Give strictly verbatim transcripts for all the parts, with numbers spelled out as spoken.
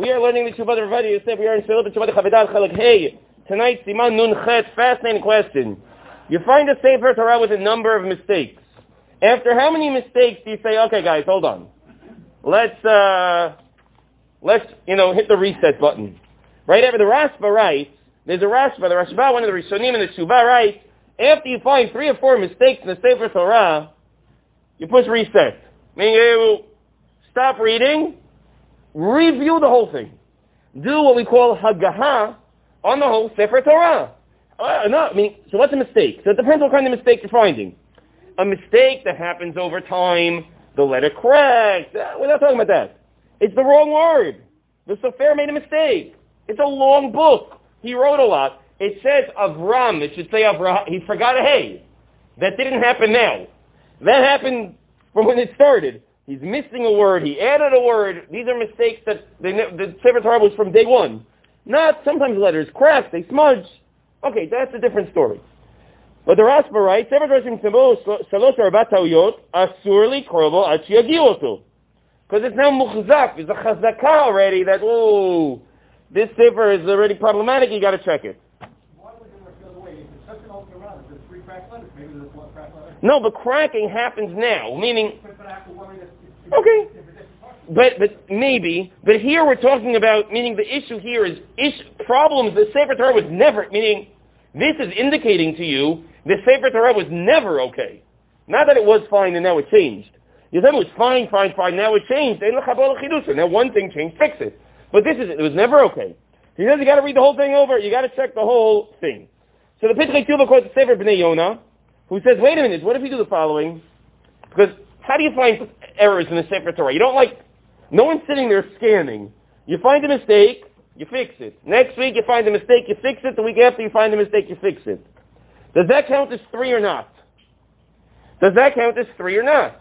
We are learning the Shuvah Rav Yosef. We are in Shuvah Chavedat Chalak Hey. Tonight, Siman Nun Chet. Fascinating question. You find a Sefer Torah with a number of mistakes. After how many mistakes do you say, okay, guys, hold on. Let's, uh, let's, you know, hit the reset button. Right after the Rashba writes, there's a Rashba, the Rashba, one of the Rishonim in the Shuvah writes, after you find three or four mistakes in the Sefer Torah, you push reset. Meaning you stop reading, review the whole thing. Do what we call Hagaha on the whole Sefer Torah. Uh, no, I mean, so what's a mistake? So it depends what kind of mistake you're finding. A mistake that happens over time, the letter cracks. Uh, we're not talking about that. It's the wrong word. The Sofer made a mistake. It's a long book. He wrote a lot. It says Avram. It should say Avraham. He forgot a hey. That didn't happen now. That happened from when it started. He's missing a word. He added a word. These are mistakes that they, the Sefer Torah was from day one. Not sometimes letters crack. They smudge. Okay, that's a different story. But the Rashba writes, Sefer Torah Shimtzavo Shalosh Arba Tauyot Asur Likro Bo Ad Sheyagiu Oto. Because it's now muchzak. It's a chazaka already that, oh, this Sefer is already problematic. You got to check it. Why would it work the other way? If it's such an open around, there's three cracked letters. Maybe there's one cracked letter. No, but cracking happens now. Meaning, okay. But but maybe, but here we're talking about, meaning the issue here is issue, problems. The Sefer Torah was never, meaning this is indicating to you the Sefer Torah was never okay. Not that it was fine and now it changed. You said it was fine, fine, fine, now it changed. Now one thing changed, fix it. But this is, it was never okay. He says you got to read the whole thing over, you got to check the whole thing. So the Pitrei Tshuva quotes the Sefer Bnei Yonah, who says, wait a minute, what if you do the following? Because how do you find errors in the Sefer Torah? You don't like, no one's sitting there scanning. You find a mistake, you fix it. Next week you find a mistake, you fix it. The week after you find a mistake, you fix it. Does that count as three or not? Does that count as three or not?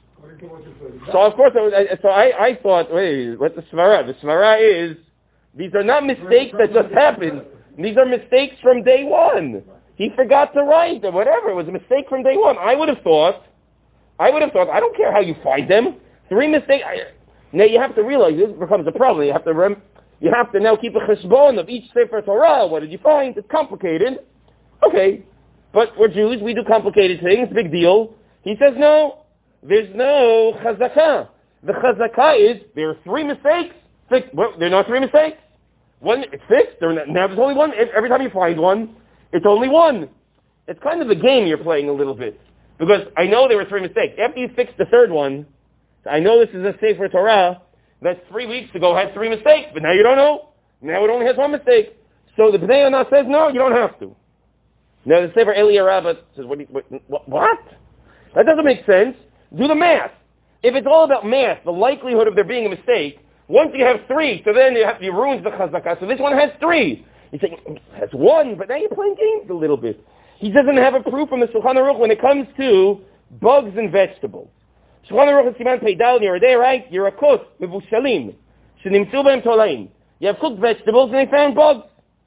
So of course, I was, I, so I, I thought, wait, what's the Svara? The Svara is, these are not mistakes that just happened. These are mistakes from day one. He forgot to write or whatever. It was a mistake from day one. I would have thought, I would have thought, I don't care how you find them. Three mistakes. I, now you have to realize this becomes a problem. You have to rem, you have to now keep a cheshbon of each Sefer Torah. What did you find? It's complicated. Okay. But we're Jews. We do complicated things. Big deal. He says, no, there's no chazakah. The chazakah is, there are three mistakes. Fix, well, there are not three mistakes. One, it's fixed. There not, now there's only one. Every time you find one, it's only one. It's kind of a game you're playing a little bit. Because I know there were three mistakes. After you fix the third one, I know this is a Sefer Torah that three weeks ago had three mistakes, but now you don't know. Now it only has one mistake. So the Bnei Yonah says, no, you don't have to. Now the Sefer Eli Rabbah says, what, what, what? That doesn't make sense. Do the math. If it's all about math, the likelihood of there being a mistake, once you have three, so then you have, you ruins the chazakah. So this one has three. You say, it has one, but now you're playing games a little bit. He doesn't have a proof from the Shulchan Aruch when it comes to bugs and vegetables. Shulchan Aruch is Siman Peidal, you're there, right? You're a cook, mevushalim, shenimtzu b'hem tolaim. You have cooked vegetables and they found bugs.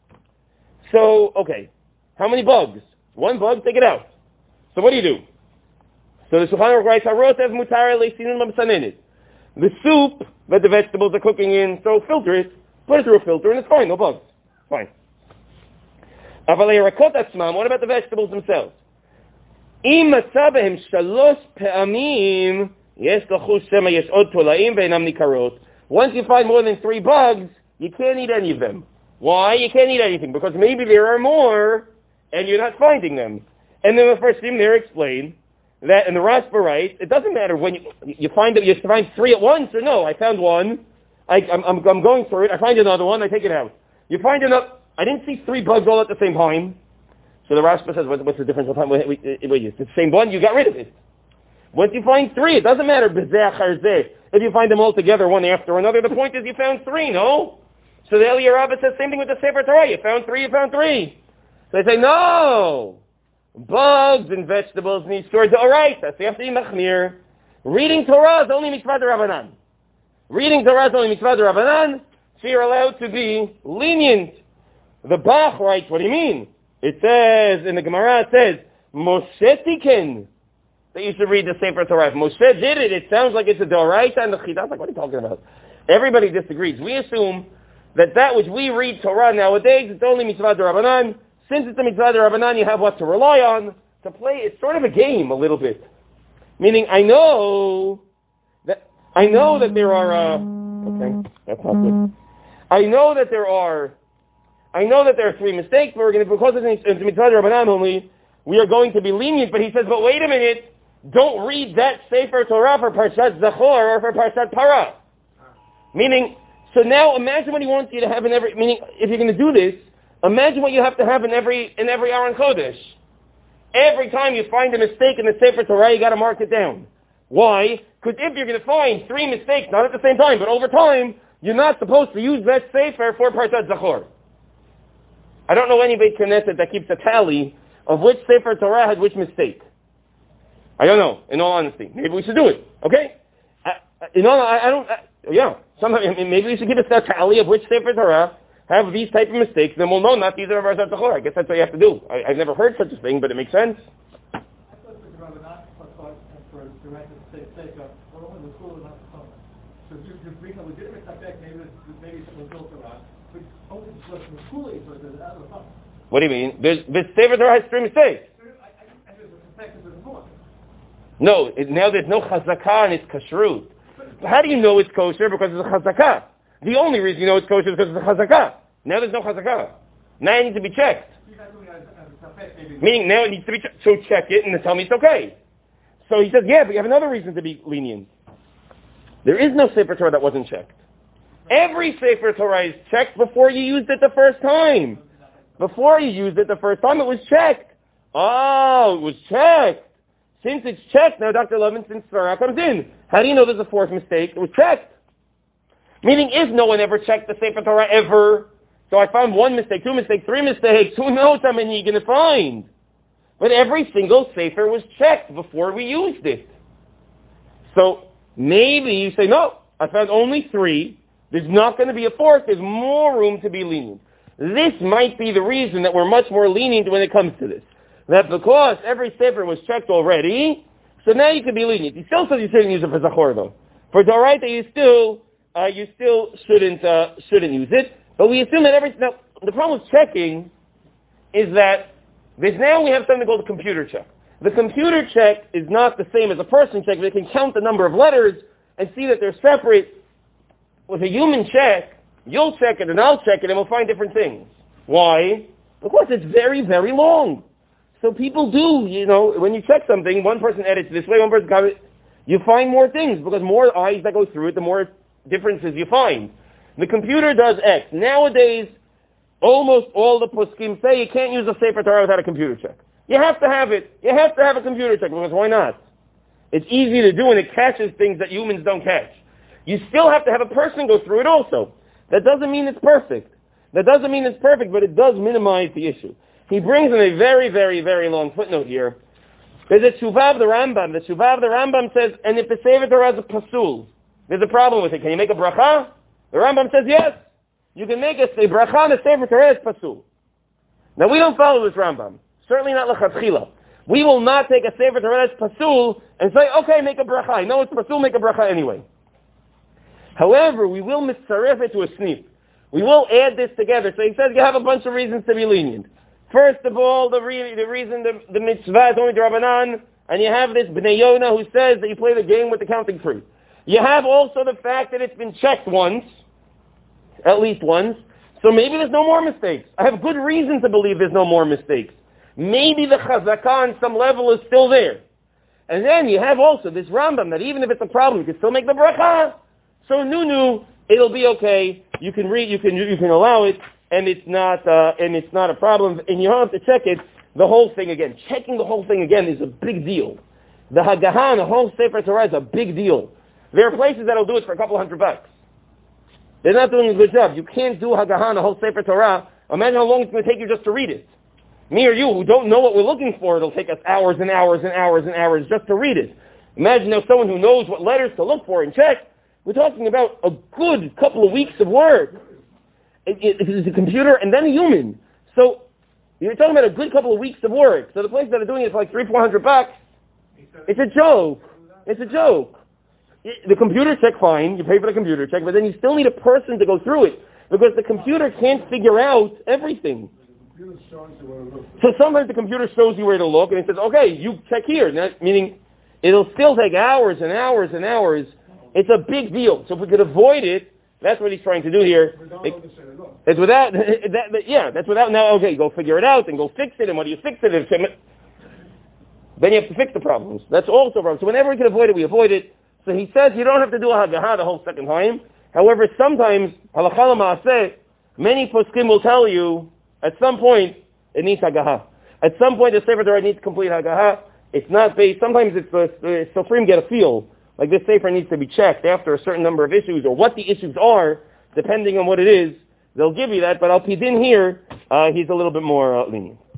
So, okay. How many bugs? One bug, take it out. So what do you do? So the Shulchan Aruch writes, Harot ev mutar le'sinin b'msanenet. The soup that the vegetables are cooking in, so filter it, put it through a filter, and it's fine, no bugs. Fine. Aval yerakot atzmam, what about the vegetables themselves? Im matza behem shalosh pe'amim, yes lachush shema yesh od tolaim ve'enam nikarot. Once you find more than three bugs, you can't eat any of them. Why? You can't eat anything, because maybe there are more, and you're not finding them. And then the first thing there explain that, and the Rashba writes, it doesn't matter when you, you find that you find three at once, or no, I found one, I, I'm, I'm, I'm going through it, I find another one, I take it out. You find enough, I didn't see three bugs all at the same time. So the Rashba says, what, what's the difference? Wait, wait, wait, it's the same one, you got rid of it. Once you find three, it doesn't matter, if you find them all together, one after another, the point is you found three, no? So the Eli Rabbah says, same thing with the Sefer Torah, you found three, you found three. So they say, no! Bugs and vegetables need stored. All right, that's the after machmir. Reading Torah is only mitzvah d'Rabbanan. Reading Torah is only mitzvah d'Rabbanan, so you're allowed to be lenient. The Bach writes, what do you mean? It says, in the Gemara, it says, Moshe tiken, that you should read the Sefer Torah. If Moshe did it, it sounds like it's a d'oraita and the chidah. Like, what are you talking about? Everybody disagrees. We assume that that which we read Torah nowadays, it's only mitzvah d'Rabbanan. Since it's a mitzvah d'Rabbanan, you have what to rely on to play. It's sort of a game a little bit. Meaning, I know that I know that there are. Uh, okay, that's not good. I know that there are. I know that there are three mistakes, but we're going to, because it's a mitzvah d'Rabbanan only, we are going to be lenient. But he says, but wait a minute, don't read that Sefer Torah for Parshat Zachor or for Parshat Parah. Meaning, so now imagine what he wants you to have in every. Meaning, if you're going to do this, imagine what you have to have in every in every Aron Kodesh. Every time you find a mistake in the Sefer Torah, you got to mark it down. Why? Because if you're going to find three mistakes, not at the same time, but over time, you're not supposed to use that Sefer for Parshat Zachor. I don't know any Beit Knesset that keeps a tally of which Sefer Torah had which mistake. I don't know, in all honesty. Maybe we should do it, okay? I, in all, I, I don't, I, yeah. Somehow, maybe we should give us a tally of which Sefer Torah have these type of mistakes, then we'll know not these are Parshat Zachor. I guess that's what you have to do. I, I've never heard such a thing, but it makes sense. I thought the Rabbi not for the right to say, well, the school is not the summer. So you, you bring a legitimate subject, maybe maybe something built around. But only the school is for the other summer. What do you mean? There's, the Sefer Torah has three mistakes. No, it, now there's no chazakah and it's kashrut. How do you know it's kosher? Because it's a chazakah. The only reason you know it's kosher is because it's a chazakah. Now there's no chazakah. Now it needs to be checked. Meaning now it needs to be checked. So check it and then tell me it's okay. So he says, yeah, but you have another reason to be lenient. There is no Sefer Torah that wasn't checked. Every Sefer Torah is checked before you used it the first time. Before you used it the first time, it was checked. Oh, it was checked. Since it's checked, now Doctor Levinson's Svara comes in. How do you know there's a fourth mistake? It was checked. Meaning, if no one ever checked the Sefer Torah ever, so I found one mistake, two mistakes, three mistakes, who knows how many you're going to find? But every single Sefer was checked before we used it. So, maybe you say, no, I found only three. There's not going to be a fourth. There's more room to be lenient. This might be the reason that we're much more lenient when it comes to this. That because every Sefer was checked already, so now you can be lenient. He still says you shouldn't use it for Zachor, though. For Doraita, you still, uh, you still shouldn't, uh, shouldn't use it. But we assume that every, now, the problem with checking is that there's now we have something called a computer check. The computer check is not the same as a person check, but it can count the number of letters and see that they're separate. With a human check, you'll check it and I'll check it and we'll find different things. Why? Because it's very, very long. So people do, you know, when you check something, one person edits this way, one person comes, you find more things because more eyes that go through it, the more differences you find. The computer does X. Nowadays, almost all the poskim say you can't use a Sefer Torah without a computer check. You have to have it. You have to have a computer check because why not? It's easy to do and it catches things that humans don't catch. You still have to have a person go through it also. That doesn't mean it's perfect. That doesn't mean it's perfect, but it does minimize the issue. He brings in a very, very, very long footnote here. There's a tshuva of the Rambam. The tshuva of the Rambam says, and if the Sefer Torah is a pasul, there's a problem with it. Can you make a bracha? The Rambam says yes. You can make a, a bracha on a Sefer Torah is pasul. Now we don't follow this Rambam. Certainly not l'chatchila. We will not take a Sefer Torah as pasul and say, okay, make a bracha. I know it's pasul, make a bracha anyway. However, we will mitzaref it to a snip. We will add this together. So he says you have a bunch of reasons to be lenient. First of all, the, re- the reason the, the mitzvah is only D'Rabbanan, and you have this Bnei Yonah who says that you play the game with the counting tree. You have also the fact that it's been checked once, at least once, so maybe there's no more mistakes. I have good reason to believe there's no more mistakes. Maybe the chazakah on some level is still there. And then you have also this Rambam that even if it's a problem, you can still make the bracha. So nunu, it'll be okay. You can read, you can you can allow it. And it's not, uh, and it's not a problem, and you don't have to check it, the whole thing again. Checking the whole thing again is a big deal. The Haggaha, the whole Sefer Torah is a big deal. There are places that'll do it for a couple hundred bucks. They're not doing a good job. You can't do Haggaha, the whole Sefer Torah. Imagine how long it's going to take you just to read it. Me or you, who don't know what we're looking for, it'll take us hours and hours and hours and hours just to read it. Imagine now someone who knows what letters to look for and check. We're talking about a good couple of weeks of work. It, it, it's a computer and then a human. So you're talking about a good couple of weeks of work. So the places that are doing it for like three, four hundred bucks, it's a joke. It's a joke. The computer check, fine, you pay for the computer check, but then you still need a person to go through it, because the computer can't figure out everything. So sometimes the computer shows you where to look, and it says, okay, you check here, that, meaning it'll still take hours and hours and hours. It's a big deal. So if we could avoid it, that's what he's trying to do here. It, it's without, that, yeah, that's without, now, okay, go figure it out, and go fix it, and what do you fix it? Then you have to fix the problems. That's also a problem. So whenever we can avoid it, we avoid it. So he says you don't have to do a hagaha the whole second time. However, sometimes, halakha l'maaseh, many poskim will tell you, at some point, it needs hagaha. At some point, the Sefer Torah needs complete hagaha. It's not based, sometimes it's the, the Sofrim get a feel, like this Sefer needs to be checked after a certain number of issues, or what the issues are, depending on what it is, they'll give you that, but Al Pidin here, uh, he's a little bit more uh, lenient.